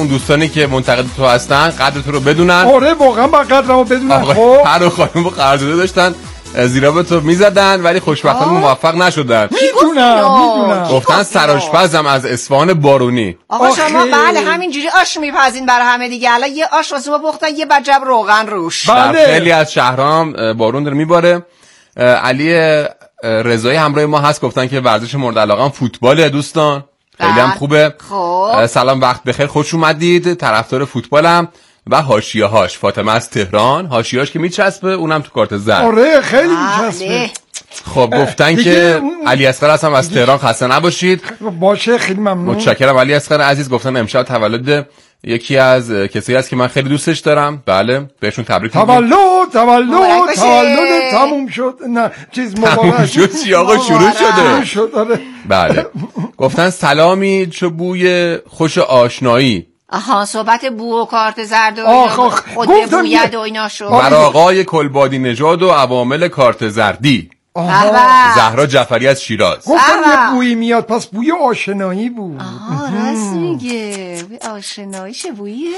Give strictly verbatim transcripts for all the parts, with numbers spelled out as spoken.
اون دوستانی که منتقد تو هستن قدر تو رو بدونن. آره واقعا با قدرمو بدونن. خب هر و خانم با قرارداد داشتن زیرا به تو میزدن ولی خوشبختانه موفق نشدن. میدونم میدونم. گفتن سرآشپزم از اصفهان بارونی. آقا شما بله همینجوری آش میپزین برای همه دیگه. الان یه آش واسه ما پختن یه بجب روغن روش. بله. خیلی از شهرام بارون داره میباره. علی رضایی همراه ما هست، گفتن که ورزش مورد علاقه‌ام فوتباله دوستان. خیلی هم خوبه. خب سلام وقت بخیر، خوش اومدید. طرفدار فوتبالم و حاشیه‌هاش. فاطمه از تهران، حاشیه‌هاش که میچسبه اونم تو کارت زرد. آره خیلی میچسبه. خب گفتن که علی اصغر هستم از تهران، خسته نباشید. باشه خیلی ممنون. متشکرم علی اصغر عزیز. گفتن امشب تولد یکی از کسایی هست که من خیلی دوستش دارم. بله بهشون تبریک میگم. تولد تولد تولد تموم شد. نه چیز مبارک تموم شد چی آقا؟ شروع شده. شد آره. بله. گفتن سلامی چه بوی خوش آشنایی. آها صحبت بو و کارت زرد و خود بوید و اینا شد. بر آقای کلبادی نژاد و عوامل کارت زردی. زهرا جعفری از شیراز. گفتم یه بویی میاد، پس بوی آشنایی بود. آها راست میگه. آشنایی چه بوییه؟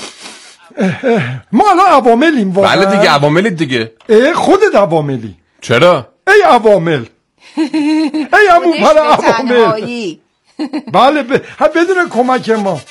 ما الان عواملیم واقعا. بله دیگه عواملی دیگه. ای خودت عواملی. چرا؟ ای عوامل. ای عمو پر عوامل. بله ب... بدون کمک ما.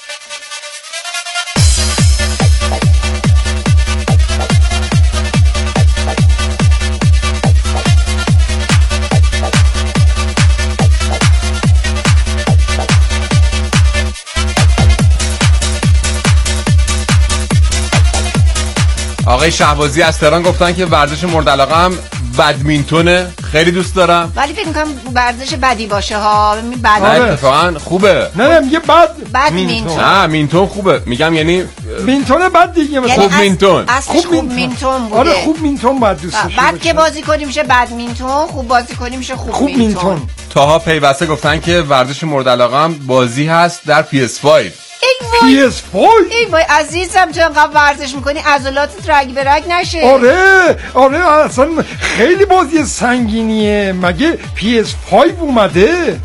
آقای شهبازی از تهران گفتن که ورزش مورد علاقه‌ام بدمینتونه، خیلی دوست دارم. ولی فکر می‌کنم ورزش بدی باشه ها. بد نه اتفاقا خوبه. نه میگه بد بدمینتون. نه مینتون خوبه. میگم یعنی مینتون بد دیگه. مثلا خوب مینتون. خوب مینتون. مینتون بوده. آره خوب مینتون بعد دوست داشته. بعد که بازی کنیم میشه بدمینتون، خوب بازی کنیم میشه خوب, خوب مینتون. تاها پیوسته گفتن که ورزش مورد علاقه‌ام بازی هست در پی اس پنج. پی اس پنج ای وای عزیزم تو انقدر ورزش میکنی عضلاتت رگ به رگ نشه. آره آره اصلا خیلی بازی سنگینیه. مگه پی اس پنج اومده؟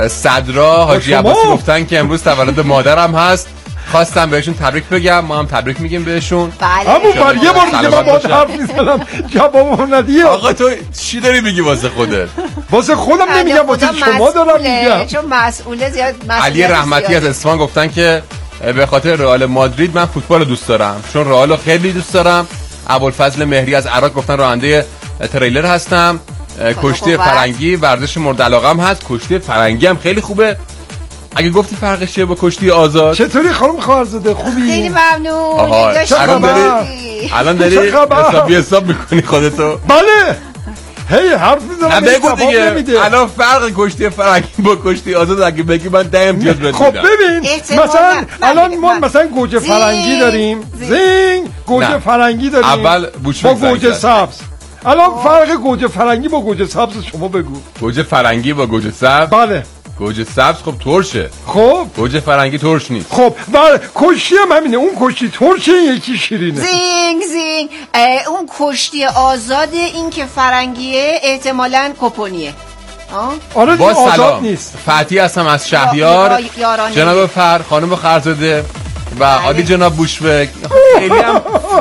صدرا حاجی عباسی گفتن که امروز تولد مادرم هست، خواستم بهشون تبریک بگم. ما هم تبریک میگیم بهشون. بله همون بر یه بار دیگه با حرف میزنم جوابم ندی. آقا تو چی داری میگی واسه خودت؟ واسه خودم نمیگم، واسه شما دارم میگم چون مسئوله زیاد. علی رحمتی از اصفهان گفتن که به خاطر رئال مادرید من فوتبال رو دوست دارم، چون رئال رو خیلی دوست دارم. ابوالفضل مهری از عراق گفتن راننده تریلر هستم. کشتی فرنگی ورزش مورد علاقه‌ام هست. کشتی فرنگی هم خیلی خوبه. اگه گفتی فرقش چیه با کشتی آزاد؟ چطوری خانم خواهرزاده؟ خوبی؟ خیلی ممنون. الان داری الان داری حسابی حساب میکنی خودتو؟ بله هی حرف میزنم بگو دیگه. الان فرق کشتی فرنگی با کشتی آزاد اگه بگی من ده امتیاز بهت خب ببین مثلا الان ما مثلا گوجه فرنگی داریم. زینگ گوجه فرنگی داریم اول با گوجه سبز. الان فرق گوجه فرنگی با گوجه سبز شما بگو. گوجه فرنگی با گوجه سبز؟ بله. گوجه سبز خب ترشه. خب گوجه فرنگی ترش نیست. خب بله کشتی هم همینه. اون کشتی ترشه، یکی شیرینه. زینگ زینگ. اون کشتی آزاده، این که فرنگیه احتمالاً کپونیه. آره با آزاد نیست. فتی هستم از شهریار. جناب فر خانم خرزاده و عالی جناب بوشفک. خیلی هم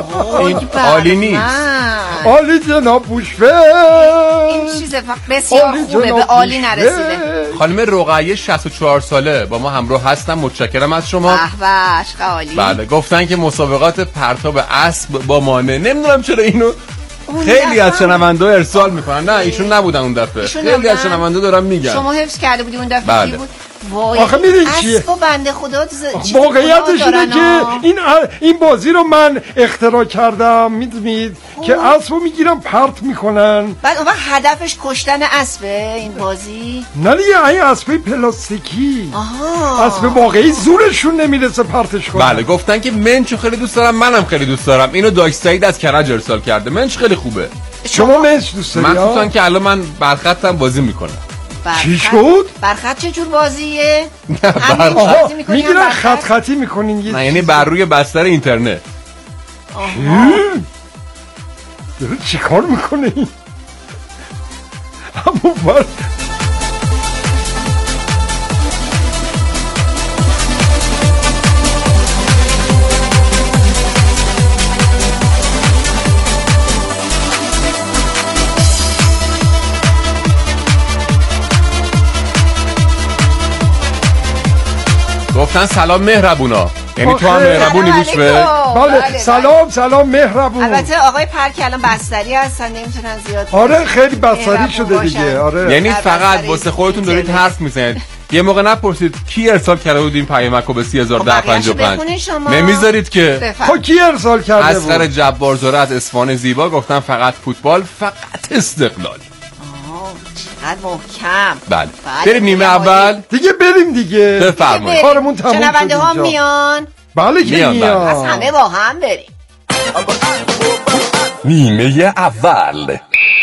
عالی نیست. عالی جناب بوشفک این چیز بسیار خوبه، به عالی نرسیده. خانم رقیه شصت و چهار ساله با ما همراه هستن. متشکرم از شما. به به عشق عالی. بله گفتن که مسابقات پرتاب اسب با مانع. نمیدونم چرا اینو خیلی از شنونده ارسال میکنن. نه ایشون نبودن اون دفعه. خیلی از شنونده دارن میگن. شما حفظ کرده بودی اون دفعه. بله. کی بود؟ وای آخه میدونی چیه؟ اسب و بنده خدا ز... واقعیتش اینه که این این بازی رو من اختراع کردم. میدونید که اسبو میگیرن پرت میکنن. بعد اون وقت هدفش کشتن اسبه این بازی؟ نه دیگه این اسب پلاستیکی. آها. اسب واقعی زورشون نمیرسه پرتش کنن. بله گفتن که منچو خیلی دوست دارم. منم خیلی دوست دارم. اینو داش سعید از کرج ارسال کرده. منچ خیلی خوبه. شما منچ دوست داری؟ مخصوصا که الان من برخطم بازی میکنم. چی شد؟ برخط چه جور بازیه؟ میگیرن خط خطی میکنین. نه یعنی بر روی بستر اینترنت. داره چی کار میکنه این؟ همون فرد گفتن سلام مهربونا، یعنی تو هم آخه. مهربونی سلام روز به علیکم. بله بله، سلام سلام مهربون. البته آقای پرک الان بستری هستن نمیتونن زیاد آره خیلی بستری مهربون شده دیگه. باشن. آره یعنی در فقط بستری واسه خودتون دارید اینترنت. حرف میزنید. یه موقع نپرسید کی ارسال کرده بود این پیامک رو به سه هزار و ده و پنجاه و پنج؟ بخونین شما. نمیذارید که. بفرم. خب کی ارسال کرده اصغر بود؟ جبارزاده از اصفهان زیبا گفتن فقط فوتبال، فقط استقلال. آه، چقدر محکم. بله. بله، بریم نیمه دیگه اول. دیگه بریم دیگه. بفرمایید. کارمون تموم شد شنونده ها اینجا. میان. بله که میان، بله. از میان. همه با هم بریم. نیمه اول.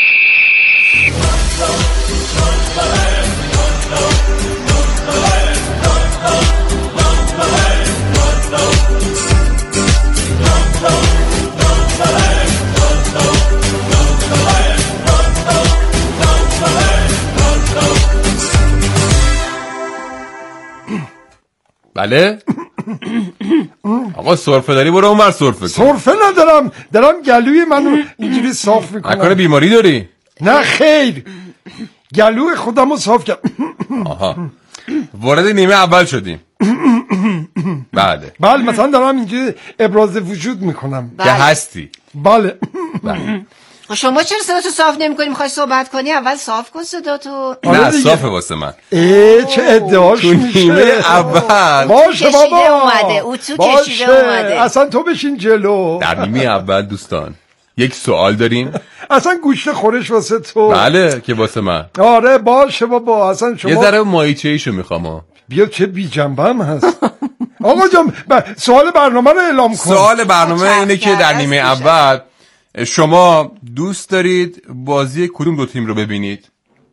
بله. آقا سرفه داری برو اونور سرفه کن. سرفه ندارم، دارم گلوی منو اینجوری صاف نکنه میکنم. بیماری داری؟ نه خیر، گلوی خودمو صاف کردم. آها. وارد نیمه اول شدیم. بله. بله مثلا دارم اینجوری ابراز وجود میکنم. که بله. هستی. بله بله. خب شما چرا صداتو صاف نمی‌کنی؟ می‌خوای صحبت کنی اول صاف کن صداتو. آره نه دیگه. صافه واسه من. ای چه ادعاش تو نیمه میشه. اول. باشه کشیده بابا اومده، اتو باشه. کشیده اومده. اصلا تو بشین جلو. در نیمه اول دوستان یک سوال داریم. اصلا گوشت خورش واسه تو. بله که واسه من. آره باشه بابا اصلا شما یه ذره ماهیچه ایشو میخوام ها. بیا چه بی جنبه هم هست. آقا جان ب... سوال برنامه رو اعلام کن. سوال برنامه چرخ اینه که در کرده نیمه است اول شما دوست دارید بازی کدوم دو تیم رو ببینید؟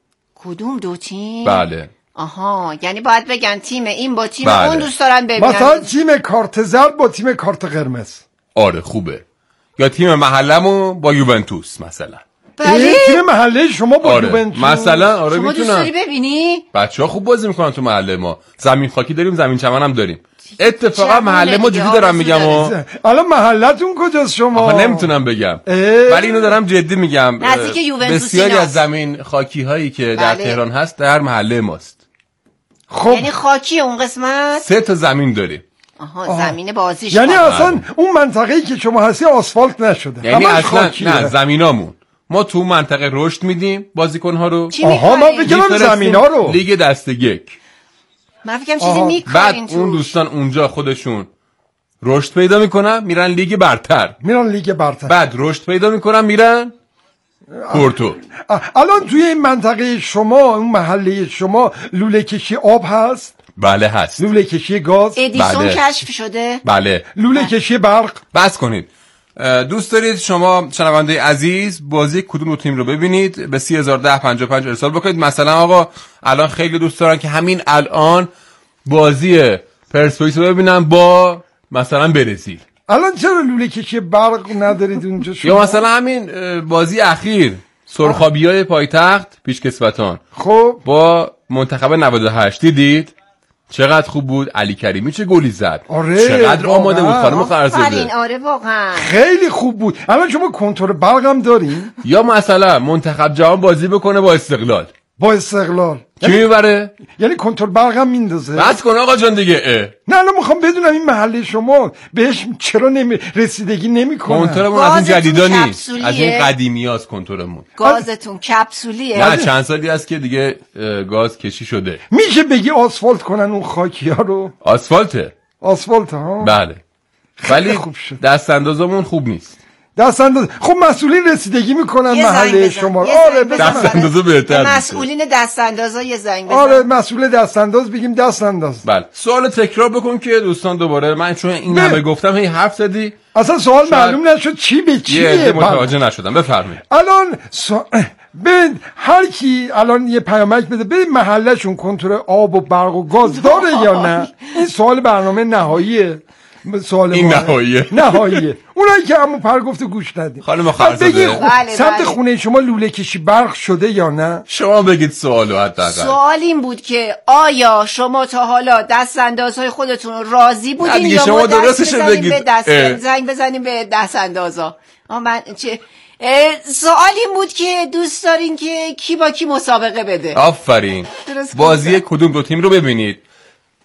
کدوم دو تیم؟ بله. آها، یعنی باید بگن تیم این با تیم بله. اون دوست دارن ببینن. مثلا تیم کارت زرد با تیم کارت قرمز. آره خوبه. یا تیم محلمون با یوونتوس مثلا. بله. ای، تیم محله شما با آره یوونتوس. مثلا آره شما دوست داری میتونم. ببینی؟ بچه ها خوب بازی میکنن تو محله ما. زمین خاکی داریم، زمین چمن هم داریم. اتفاقا جوونه محله ما دیگه، جدی دارم آرزو میگم داره. و الان محلتون کجاست شما؟ آخه نمیتونم بگم اه. ولی اینو دارم جدی میگم. نزدیک اه، یوونتوس بسیاری ایناست. از زمین خاکی هایی که در بله. تهران هست در محله ماست. خب یعنی خاکی اون قسمت؟ سه تا زمین داریم. آها، زمین بازیش یعنی خاکی. اصلا اون منطقه‌ای که شما هستی آسفالت نشده. یعنی همش اصلا خاکیه. نه زمینامون ما تو منطقه رشد میدیم بازیکن‌ها رو. چی آها، من می‌خرین؟ بگم می‌فرستیم زمینا رو. لیگ دسته یک. من فکرم چیزی آها. بعد میکارین اون تو. دوستان اونجا خودشون رشد پیدا میکنن میرن لیگ برتر. میرن لیگ برتر. بعد رشد پیدا میکنن میرن پورتو. اه، الان توی این منطقه شما اون محله شما لوله کشی آب هست؟ بله هست. لوله کشی گاز؟ ادیسون بله. کشف شده؟ بله لوله کشی برق؟ بس کنید. اه، دوست دارید شما شنونده عزیز بازی کدوم دو تیم رو ببینید به سه هزار و ده و پنجاه و پنج ارسال بکنید. مثلا آقا الان خیلی دوست دارن که همین الان بازی پرسپولیس رو ببینن با مثلا برزیل، الان چرا لوله کشی برق ندارید اونجا شما؟ یا مثلا همین اه، بازی اخیر سرخابیای پایتخت پیشکسوتان خب با منتخب نود و هشت دیدید چقدر خوب بود. علی کریمی چه گلی زد. آره، چقدر آماده بود واقعا. خانم آفرین، فرزاده. آره واقعا. خیلی خوب بود. الان شما کنترل برق هم دارین؟ یا مثلا منتخب جهان بازی بکنه با استقلال با استقلال کی میبره؟ یعنی کنترل برق هم میندازه. بس کن آقا جان دیگه. اه. نه الان میخوام بدونم این محله شما بهش چرا نمی... رسیدگی نمیکنه. کنتورمون از این گازتون جدیدا نیست، کپسولیه. از این قدیمی هاست کنتورمون. گازتون کپسولیه. نه چند سالی هست که دیگه اه، گاز کشی شده. میشه بگی آسفالت کنن اون خاکی ها رو؟ آسفالته. آسفالت ها؟ بله ولی خوب شد. دست اندازمون خوب نیست. دست انداز. خب مسئولین رسیدگی میکنن یه زنگ محله بزن. شما. یه آره زنگ بزن. بزن. دست اندازه بهتر به میشه. مسئولین دست اندازا یه زنگ بزن. آره مسئول دست انداز بگیم دست انداز. بله سوال تکرار بکن که دوستان دوباره. من چون این نه. همه گفتم هی حرف زدی اصلا سوال شاید معلوم نشد چی به یه چیه. عده متوجه نشدم. بفرمایید. الان سو... به هر کی الان یه پیامک بده به محلهشون کنترل آب و برق و گاز داره یا نه. این سوال برنامه نهاییه. سوال این ما نهاییه. نهاییه. اونایی که همون پر گفته گوش ندید. خانم بعد خرزاده. بگی بله، سمت بله. خونه شما لوله کشی برق شده یا نه؟ شما بگید سوالو حداقل. سوال این بود که آیا شما تا حالا دست اندازهای خودتون رو راضی نه بودین دیگه، یا شما ما دست درستشو بزنیم بگید. به دست اه. زنگ بزنیم به دست اندازا. آه، من چه اه، سوال این بود که دوست دارین که کی با کی مسابقه بده. آفرین. درست بازی کدوم دو تیم رو ببینید.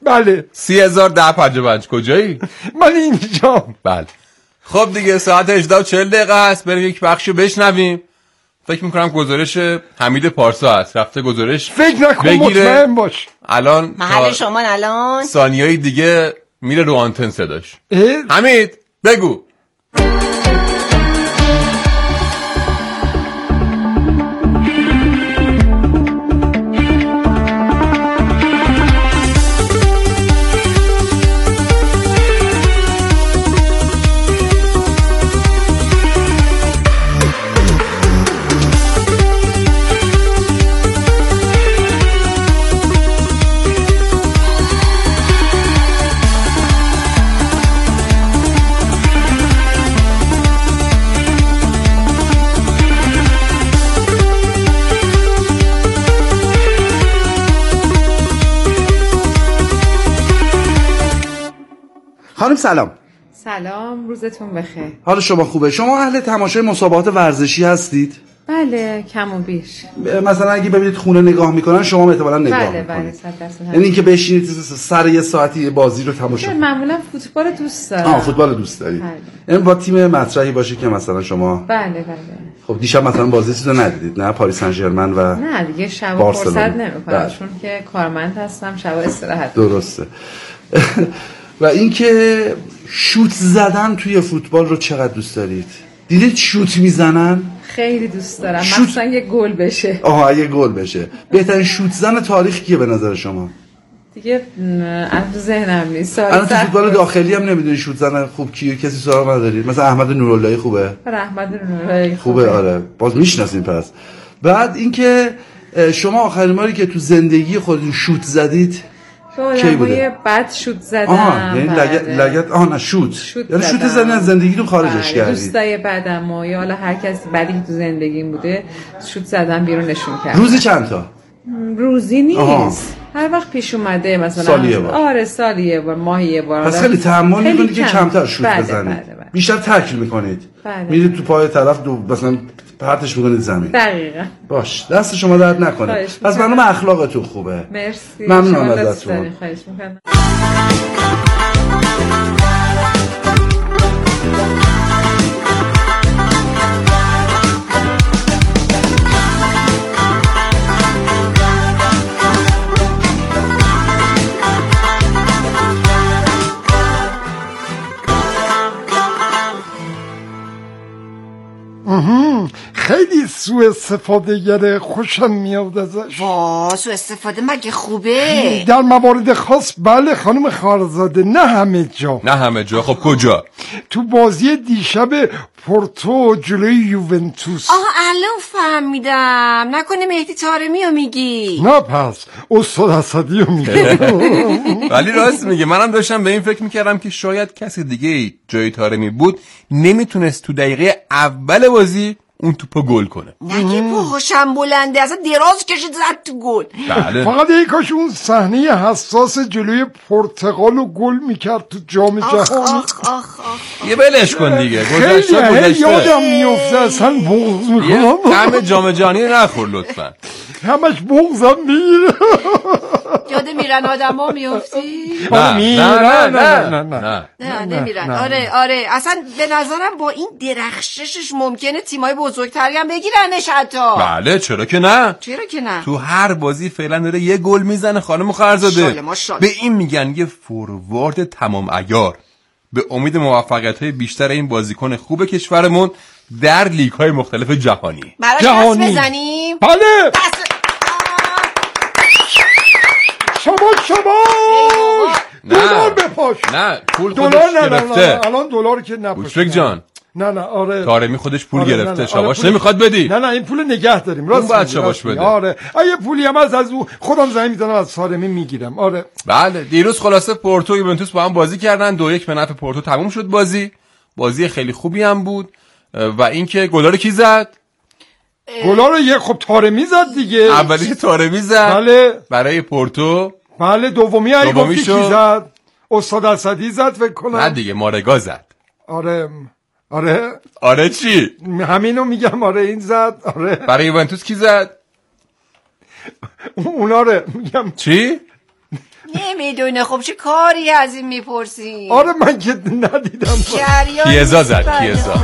بله. سی هزار ده پنجاه و پنج. کجایی؟ من اینجام. بله. خب دیگه ساعت هجده و چهل دقیقه هست، بریم یک بخشی بشنویم. فکر میکنم گزارش حمید پارسا هست، رفته گزارش فکر نکن، مطمئن باش الان محل شما الان ثانیه‌ای دیگه میره رو آنتن صداش. حمید بگو. خانم سلام. سلام، روزتون بخیر. حال شما خوبه؟ شما اهل تماشای مسابقات ورزشی هستید؟ بله، کم و بیش. مثلا اگه ببینید خونه نگاه میکنن شما احتمالاً نگاه بله میکنید. بله صد درصد. یعنی اینکه بشینید سر یه ساعتی بازی رو تماشا کنید. معمولا فوتبال دوست دارم. آه فوتبال دوست دارید. بله. یعنی با تیم مطرحی باشه که مثلا شما بله بله. خب دیشب مثلا بازی رو ندیدید نه؟ پاریس سن ژرمن و نه دیگه شب فرصت نمیکنم چون که کارمند هستم، شب استراحت. درسته. و اینکه شوت زدن توی فوتبال رو چقدر دوست دارید؟ دیدید شوت میزنن؟ خیلی دوست دارم. شوت... مثلا یه گل بشه. آها یه گل بشه. بهترین شوت زن تاریخ کیه به نظر شما؟ دیگه از ذهنم نیست. الان تو فوتبال داخلی هم نمیدونی شوت زن خوب کیه؟ کسی سراغ ندارید؟ مثلا احمد نوراللهی خوبه؟ احمد نوراللهی خوبه. خوبه آره. باز میشناسین پس. بعد اینکه شما آخرین باری که تو زندگی خودتون شوت زدید کی بوده؟ بعد شوت زدم. آها یعنی لگت لگت آها نه شوت. شوت یعنی شوت زدن از زندگیتون خارجش کردید. دوستای بعدم و یا حالا هر کسی بعدی که تو زندگیم بوده شوت زدم بیرونشون کردم. روزی چند تا؟ روزی نیست. آها. هر وقت پیش اومده مثلا سالی یه بار. آره سالی یه بار، ماهی یه بار. پس خیلی تحمل میکنید که کمتر شوت بله بزنید. بله بله. بیشتر تکل میکنید. بله. میرید تو پای طرف دو مثلا پرتش میکنید زمین. دقیقاً. باش دست شما درد نکنه. پس معلومه اخلاقتون خوبه. مرسی. ممنونم ازتون. خواهش میکنم. خیلی سوء استفاده گره، خوشم میاد ازش. وا سوء استفاده مگه خوبه؟ در موارد خاص بله خانم خارزاده، نه همه جا. نه همه جا. خب کجا؟ تو بازی دیشب پورتو جلوی یوونتوس. آها الان فهمیدم، نکنه مهدی طارمی رو میگی؟ نه پس استاد اسدی رو میگی. ولی راست میگه، منم داشتم به این فکر میکردم که شاید کسی دیگه جای طارمی بود نمیتونست تو دقیقه اول بازی اون توپو گل کنه. نگه پاهاشم بلنده، اصلا دراز کشید زد تو گل. بله. فقط یک کاش اون صحنه حساس جلوی پرتغال رو گل میکرد تو جام جهانی. آخ آخ آخ آخ. یه بلش کن دیگه، گذشته گذشته. یادم میفته اصلا بغض میکنم. همه جام جهانی نخور لطفا. همش بغضم میگیره. یاد میرن آدم ها میفتی؟ نه نه نه نه نه نه نمیرن. آره آره اصلا به نظرم با این درخششش ممکنه تیمای بزرگتری هم بگیرنش حتی. بله چرا که نه. چرا که نه. تو هر بازی فعلا داره یه گل میزنه خانم خرزاده. به این میگن یه فوروارد تمام عیار. به امید موفقیت‌های بیشتر این بازیکن خوب کشورمون در لیگ‌های مختلف جهانی. براش دست بزنیم. بله. شباش شباش. دلار بپاش. نه پول خودش گرفته. الان دلار که نپاش. بوشفک جان. نه نه آره. طارمی خودش پول آره گرفته. آره شباش آره نمیخواد بدی. نه نه این پول نگه داریم. راست باید شباش بده. آره. اگه پولی هم از از او خودم زنگ میزنم از طارمی میگیرم. آره. بله دیروز خلاصه پورتو و یوونتوس با هم بازی کردن، دو یک به نفع پورتو تموم شد بازی. بازی خیلی خوبی هم بود و اینکه گلا رو کی زد؟ گلا رو یه خب طارمی زد دیگه. اولی طارمی زد. بله. برای پورتو. بله دومی ای گفتی کی زد؟ استاد اسدی زد فکر کنم. نه دیگه مارگا زد. آره آره آره چی؟ همینو میگم آره این زد. آره برای یوونتوس کی زد؟ اونا رو میگم چی؟ نمیدونه. خب چه کاری از این میپرسی؟ آره من که ندیدم. کیزا زد کیزا.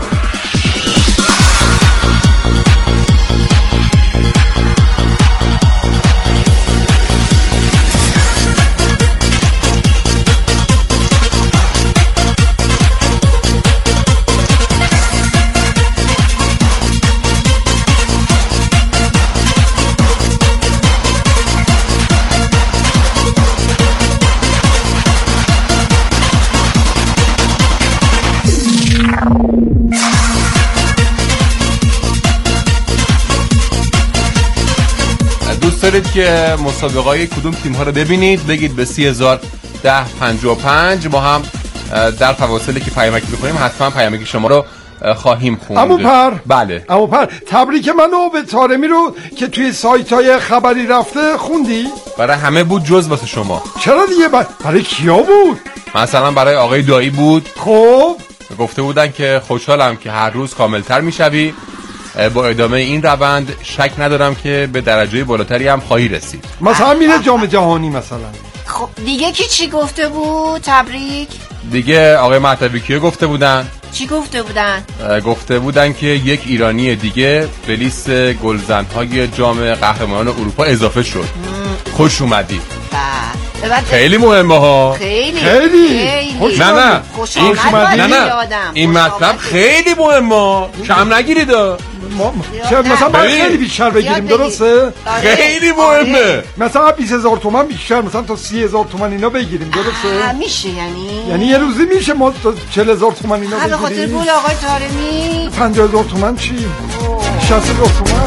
دوست دارید که مسابقه‌های کدوم تیم‌ها رو ببینید بگید به سی هزار ده پنجاه و پنج. ما هم در فواصلی که پیامک بخونیم حتما پیامک شما رو خواهیم خوند. عمو پر بله عمو پر تبریک منو به طارمی رو که توی سایت‌های خبری رفته خوندی؟ برای همه بود جز واسه شما. چرا دیگه؟ برای کیا بود؟ مثلا برای آقای دایی بود. خب گفته بودن که خوشحالم که هر روز کاملتر میشوی، با ادامه این روند شک ندارم که به درجه بالاتری هم خواهی رسید. مثلا میره جام جهانی مثلا. خب دیگه کی چی گفته بود؟ تبریک. دیگه آقای مهدوی کیه گفته بودن؟ چی گفته بودن؟ گفته بودن که یک ایرانی دیگه به لیست گلزن‌های جام قهرمانان اروپا اضافه شد. مم. خوش اومدی. بله. خیلی مهمه ها. خیلی خیلی, خیلی. نه نه خوش این اومدی. نه نه این مطلب خیلی مهمه. کم نگیرید. ما مثلا باید خیلی بیشتر بگیریم درسته؟ خیلی مهمه. مثلا بیست هزار تومان بیشتر، مثلا تا سی هزار تومان اینا بگیریم درسته؟ میشه یعنی یعنی یه روزی میشه ما تا چهل هزار تومان اینا بگیریم. به خاطر پول آقای طارمی پنجاه هزار تومان چی؟ شصت هزار تومان.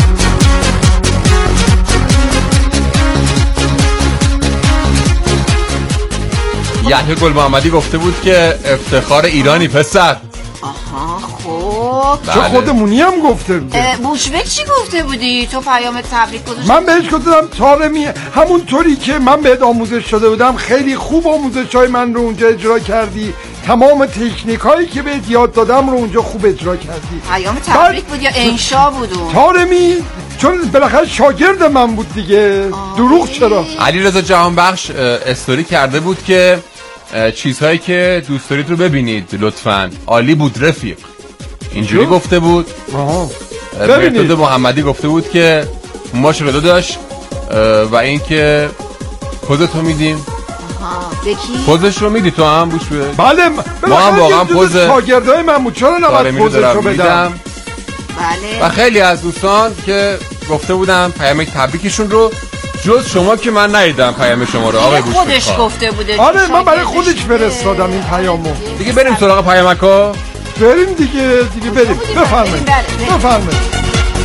یحیی گل محمدی گفته بود که افتخار ایرانی پسر. آها خب چه خودمونی هم گفته بود. بوشبک چی گفته بودی؟ تو پیام تبریک گذاشتی؟ من بهش گفتم طارمی همون طوری که من بهت آموزش شده بودم خیلی خوب آموزش‌های من رو اونجا اجرا کردی، تمام تکنیکایی که بهت یاد دادم رو اونجا خوب اجرا کردی. پیام تبریک بود یا انشا بود اون؟ طارمی چون بالاخره شاگرد من بود دیگه. دروغ چرا؟ علیرضا جهانبخش استوری کرده بود که چیزهایی که دوست دارید رو ببینید لطفاً. عالی بود رفیق. اینجوری گفته بود. آها. ببینید محمدی گفته بود که ماشاءالله داشت و اینکه پوزتو میدیم. آها بکی پوزش رو میدی تو هم بوش به. بله ما هم واقعا پوز شاگردای من بود. چرا نباید پوزشو بدم؟ بله. و خیلی از دوستان که گفته بودن پیام تبریکشون رو جز شما که من ندیدم پیام شما رو آقای بوشبک. خودش گفته بوده. آره من برای خودش فرستادم این پیامو. دیگه بریم سراغ پیامکا. بریم دیگه دیگه بریم. بفرمایید بفرمایید.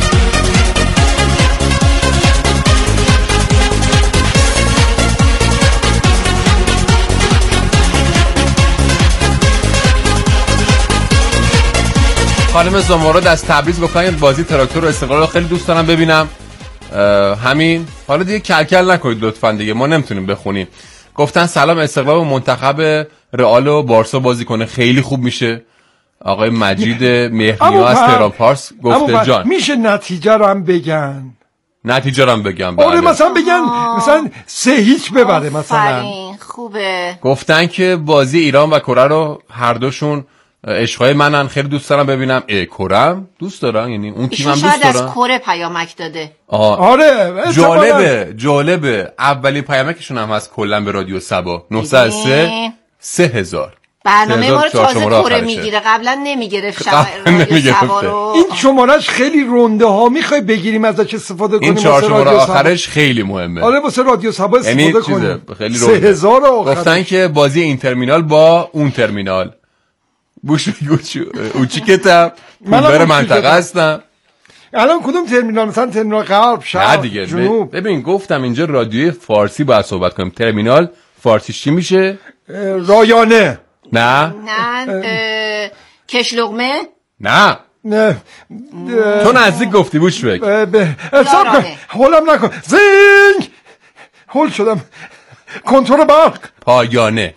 خانم زمرد از تبریز گفتن بازی تراکتور و استقلال رو خیلی دوست دارم ببینم. همین حالا دیگه کلکل نکنید لطفا دیگه ما نمیتونیم بخونیم. گفتن سلام استقلال و منتخب رئال و بارسا بازی کنه خیلی خوب میشه. آقای مجید مهرنیا از تهران پارس گفته جان میشه نتیجه رو هم بگن. نتیجه رو هم بگم. آره مثلا بگن مثلا سه هیچ ببره مثلا. خوبه. گفتن که بازی ایران و کره رو هر دوشون عشقای منن خیلی دوست دارم ببینم. ای کرم دوست دارن یعنی اون تیمم دوست دارن. شاید از کره پیامک داده. آره جالبه جالبه اولین پیامکشون هم هست کلا به رادیو سبا نهصد و سه سه هزار. برنامه ما رو تازه کره میگیره قبلا نمیگرفت رادیو سبا رو. این شمارش خیلی رونده ها میخوای بگیریم ازش استفاده کنیم. این چهار شماره آخرش خیلی مهمه. آره واسه رادیو سبا استفاده کنیم. خیلی سه هزار آخر. گفتن که بازی این ترمینال با اون ترمینال بوش اوچی کتم من بره منطقه هستم. الان کدوم ترمینال؟ مثلا ترمینال غرب شرق جنوب؟ ببین گفتم اینجا رادیوی فارسی باید صحبت کنیم. ترمینال فارسی چی میشه؟ رایانه. نه نه کش لقمه. نه نه تو نزدیک گفتی بوش بک. حساب کن هولم نکن زینگ هول شدم. کنترل برق. پایانه.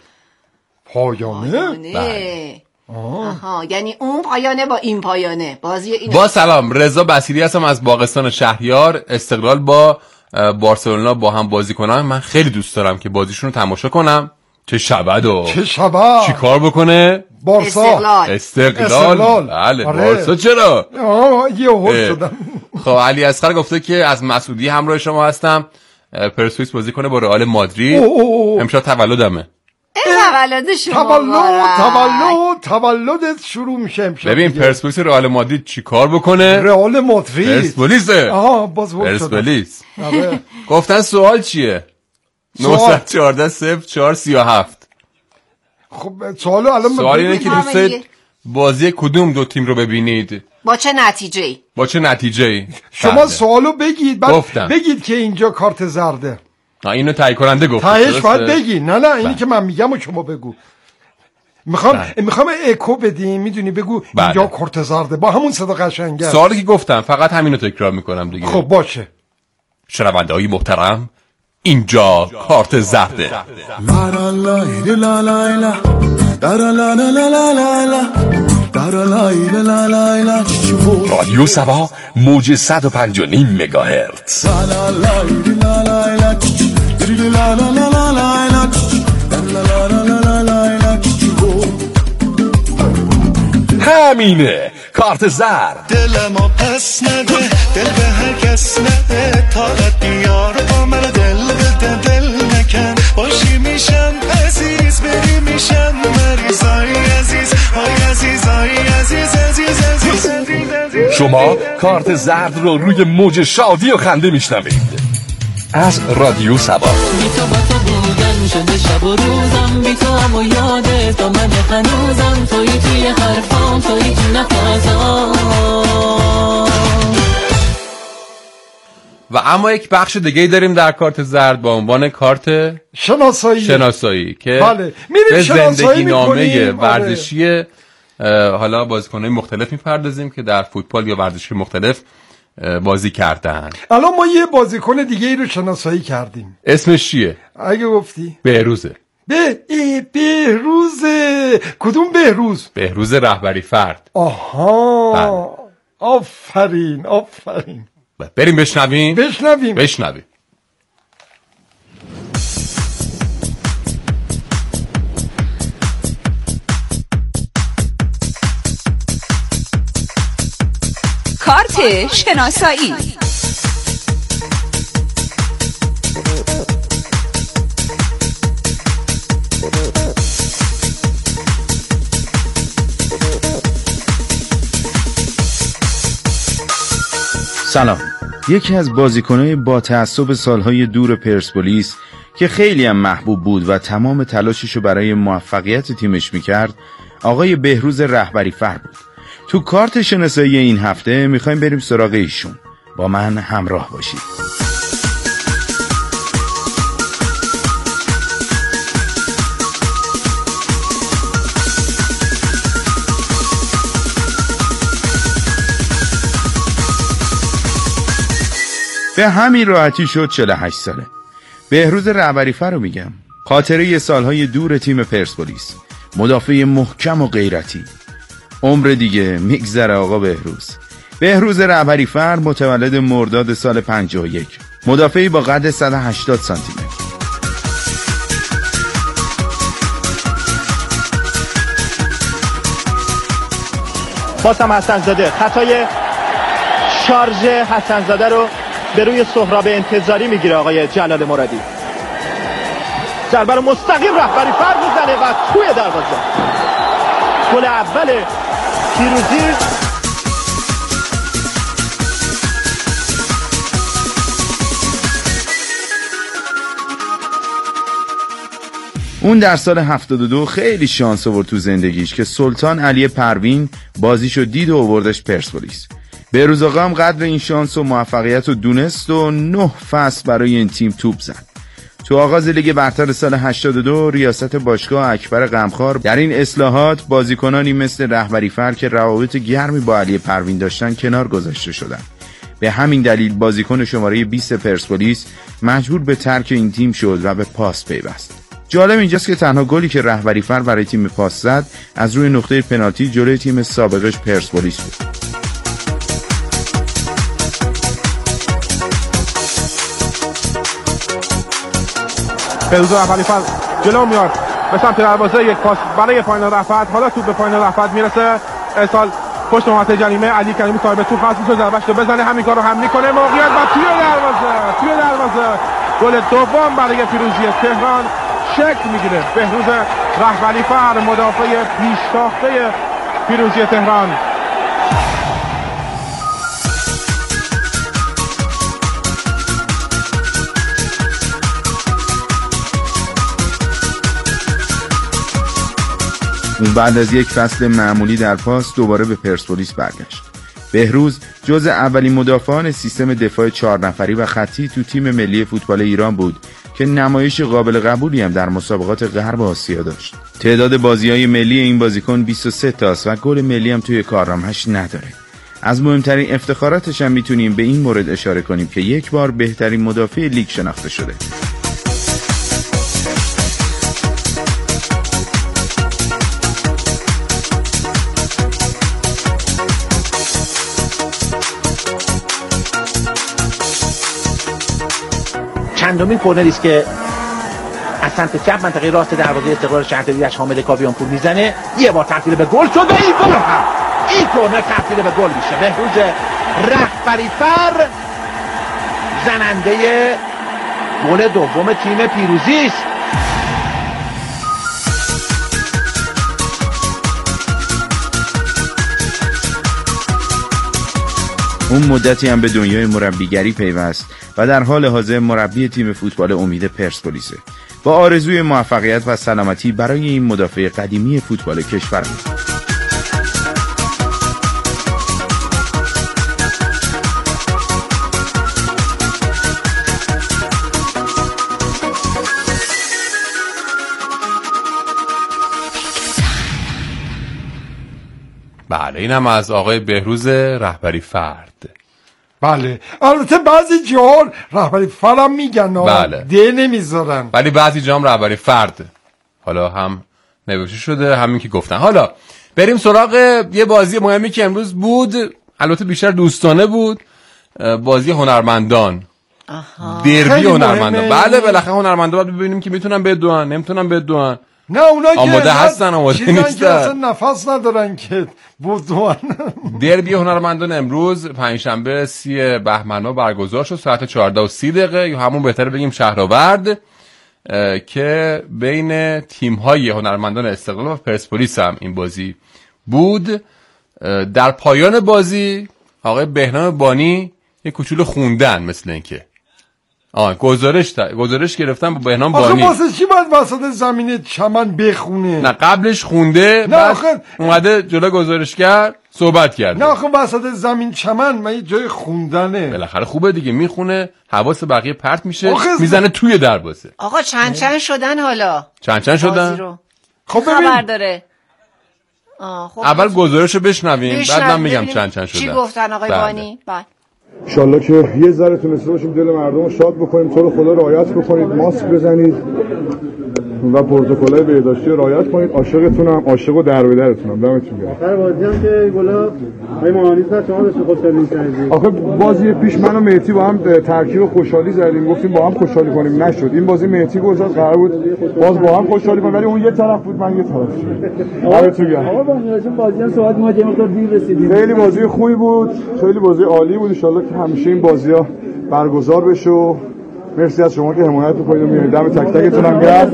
پایانه؟ آها یعنی اون پایانه با این پایانه بازی این. با سلام رضا بصیری هستم از باغستان شهریار. استقلال با بارسلونا با هم بازی کنن، من خیلی دوست دارم که بازیشون رو تماشا کنم. چه شبد و چه شبد چی کار بکنه بارسا استقلال استقلال بله آره. بارسا چرا یه هول شدم. خب علی اصغر گفته که از مسعودی همراه شما هستم، پرسپولیس بازی کنه با رئال مادرید. امشب تولدمه. تولد شما تولد تولد تولدت شروع میشه امشب. ببین پرسپولیس رئال مادرید چی کار بکنه؟ رئال مادرید پرسپولیسه. آها باز پرسپولیس. گفتن سوال چیه؟ نه یک چهار صفر چهار سه هفت. خب سوالو الان سوال اینه که دوست دارید بازی کدوم دو تیم رو ببینید؟ با چه نتیجه‌ای؟ با چه نتیجه‌ای؟ شما سوالو بگید بعد گفتم. بگید که اینجا کارت زرده. نه اینو تایید کننده گفت. تاییدش باید بگی. نه نه اینی که من میگم و شما بگو. میخوام میخوام اکو بدیم، میدونی بگو بله. اینجا کارت زرده با همون صدا قشنگه. سوالی که گفتم فقط همینو تکرار میکنم دیگه. خب باشه. شنونده‌های محترم اینجا کارت زرده. رادیو سبا موج صد و پنج و نیم مگاهرتز. همینه کارت زرد. دلمو پس نده، دل به هر کس نده، طاقت بیار با من دل بده، دل نکن باشی میشم عزیز، بری میشم مریضای عزیز، های عزیز های عزیز عزیز عزیز عزیز. شما کارت زرد رو روی موج شادی و خنده میشنوید از رادیو سبا. بی تو با تو بودن شده شب و روزم، بی تو هم و یاده تا من هنوزم، توی توی حرفام، توی تو نفسام. و اما یک بخش دیگه داریم در کارت زرد با عنوان کارت شناسایی شناسایی که بله. به زندگی نامه ورزشی حالا بازیکن‌های مختلف میپردازیم که در فوتبال یا ورزشی مختلف بازی کردن. الان ما یه بازیکن دیگه ای رو شناسایی کردیم. اسمش چیه؟ اگه گفتی بهروزه. به ای بهروزه. کدوم بهروز؟ بهروز رهبری فرد. آها بله. آفرین آفرین. بریم بشنویم بشنویم بشنویم کارت شناسایی. سلام. یکی از بازیکن‌های با تعصب سالهای دور پرسپولیس که خیلی هم محبوب بود و تمام تلاششو برای موفقیت تیمش میکرد، آقای بهروز رهبری فر بود. تو کارت شناسایی این هفته میخوایم بریم سراغ ایشون. با من همراه باشید. به همین راحتی شد چهل و هشت ساله. بهروز رهبری فر رو میگم. خاطره سالهای دور تیم پرسپولیس. مدافع محکم و غیرتی. عمر دیگه میگذره آقا بهروز. بهروز رهبری فر متولد مرداد سال پنجاه و یک. مدافعی با قد صد و هشتاد سانتی متر. بازم حسن‌زاده خطای شارژ حسن‌زاده رو به روی سهراب انتظاری میگیره آقای جلال مرادی. ضربه رو مستقیم رهبری فر میزنه و توی دروازه. گل اول پیروزی. اون در سال هفتاد و دو خیلی شانس آورد تو زندگیش که سلطان علی پروین بازیشو دید و آوردش پرسپولیس. بهروز آقا هم قدر این شانس و موفقیت رو دونست و نه فصل برای این تیم توپ زد. تو آغاز لیگ برتر سال هشتاد و دو ریاست باشگاه اکبر غمخوار در این اصلاحات بازیکنانی مثل رهبری فر که روابط گرمی با علی پروین داشتن کنار گذاشته شدن. به همین دلیل بازیکن شماره بیست پرسپولیس مجبور به ترک این تیم شد و به پاس پیوست. جالب اینجاست که تنها گلی که رهبری فر برای تیم پاس زد از روی نقطه پنالتی جلوی تیم سابقش پرسپولیس بود. بهروز رهبری‌فر جلو میاد به سمت دروازه، یک پاس برای پایین رفعت. حالا توپ به پایین رفعت میرسه، ارسال پشت محوطه جریمه. علی کریمی صاحب توپ خواست میشه ضربه‌اش رو بزنه، همین کارو هم میکنه. موقعیت و توی دروازه، توی دروازه گل دوم برای پیروزی تهران شکل میگیره. بهروز رهبری‌فر مدافع پیشتاخته پیروزی تهران. اون بعد از یک فصل معمولی در پاس دوباره به پرسپولیس برگشت. بهروز جزء اولین مدافعان سیستم دفاع چهار نفری و خطی تو تیم ملی فوتبال ایران بود که نمایش قابل قبولی هم در مسابقات غرب آسیا داشت. تعداد بازی‌های ملی این بازیکن بیست و سه تاست و گل ملی هم توی کارنامه‌اش نداره. از مهمترین افتخاراتش هم میتونیم به این مورد اشاره کنیم که یک بار بهترین مدافع لیگ شناخته شده. چندمین کورنری است که از سمت چپ منطقه راست دروازه استقلال شهرداریش حامد کاویان پور میزنه. یه بار تبدیل به گل شده، این بار هم این کورنر تبدیل به گل میشه. بهروز رهبری‌فر زننده گل دوم تیم پیروزی است. اون مدتی هم به دنیای مربیگری پیوست و در حال حاضر مربی تیم فوتبال امید پرسپولیسه. با آرزوی موفقیت و سلامتی برای این مدافع قدیمی فوتبال کشور. بله اینم از آقای بهروز رهبری‌فر. بله البته بعضی جاها رهبری‌فرم میگن، بله. ده نمیذارن، ولی بعضی جاها رهبری‌فرد حالا هم نوشته شده همین که گفتن. حالا بریم سراغ یه بازی مهمی که امروز بود، البته بیشتر دوستانه بود، بازی هنرمندان. دربی هنرمندان. بله بالاخره هنرمندان باید ببینیم که میتونن بدوئن نمیتونن بدوئن. نه اونا که آماده هستن آماده نیستن، که اصلا نفس ندارن که بدوئن. دربی هنرمندان امروز پنجشنبه سی بهمن ماه برگزار شد ساعت چهارده و سی دقیقه، یا همون بهتره بگیم شهرآورد، که بین تیم‌های هنرمندان استقلال و پرسپولیس هم این بازی بود. در پایان بازی آقای بهنام بانی یک کوچولو خوندن، مثل اینکه آه گزارش تا... گزارش گرفتن با بهنام بانی. آخه واسه چی باید وسط زمین چمن بخونه؟ نه قبلش خونده، نه بعد آخه اومده جلو گزارشگر صحبت کرده. نه آخه وسط زمین چمن من یه جای خوندنه. بالاخره خوبه دیگه، میخونه حواس بقیه پرت میشه، میزنه توی دروازه. آقا چند چند شدن حالا؟ چند چند شدن؟ خب خبر داره. آه خب اول گزارشو بشنویم بعد من میگم چند چند شدن. چی گفتن آقای بله. بانی؟ بله. انشالله که یه ذره تونسته باشیم دل مردم رو شاد بکنیم، تو رو خدا رعایت بکنید، ماسک بزنید و پروتکل‌های بهداشتی رعایت کنید. عاشقتونم، عاشق و در به درتونم. دمتون گرم. آخر بازی هم که گلا های مهانی زد شما داشتید خوشحالی کردید. آخه بازی پیش من و مهدی با هم ترکیب خوشحالی زدیم، گفتیم با هم خوشحالی کنیم، نشد. این بازی مهدی گذاشت قرار بود باز با هم خوشحالی کنیم، ولی اون یه طرف بود من یه طرف. دمتون گرم. آقا با نیازم بازی هم صحبت ما یه مقدار دیر رسیدیم. خیلی بازی خوبی بود، خیلی بازی عالی بود. ان شاءالله که همیشه این بازی‌ها برگزار بشه. مرسی از شما که حمایت می‌کنید و می‌بینید. دم تک تکتونم گرم.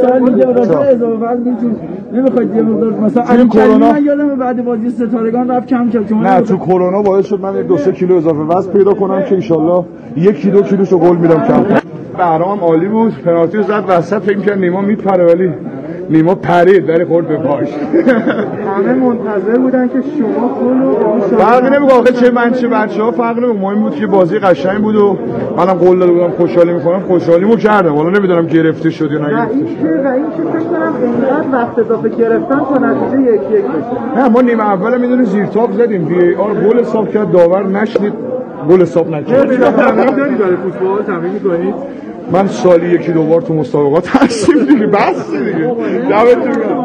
نمی‌خواید یه مقدار مثلا علی کریمی من یادم بعد بازی ستارگان رفت کم کم چون نه تو کرونا باعث شد من دو سه کیلو اضافه وزن پیدا کنم که ان شاءالله یک کیلو کیلوشو قول میدم کم کنم. برام عالی بود. پنالتی زد وسط، فکر می‌کردم نیما میپره ولی نیما پرید ولی خورد به پاش. همه منتظر بودن که شما گل رو فرقی نمی‌کنه آخه چه من چه بچه‌ها فرقی نمی‌کنه. مهم بود که بازی قشنگ بود و منم قول داده بودم خوشحالی می‌کنم، خوشحالیمو کردم. حالا نمی‌دونم گرفته شد یا نگرفته شد. و این که فکر کنم اینقدر وقت اضافه گرفتن تا نتیجه یک یک بشه. نه ما نیمه اول می‌دونی زیر تاپ زدیم، وی ای آر گل حساب کرد، داور نشنید گل حساب نکرد. تمرین داری برای فوتبال تمرین می‌کنید؟ من سالی یکی دو بار تو مسابقات هستیم دیگه، بس دیگه. دعوتتون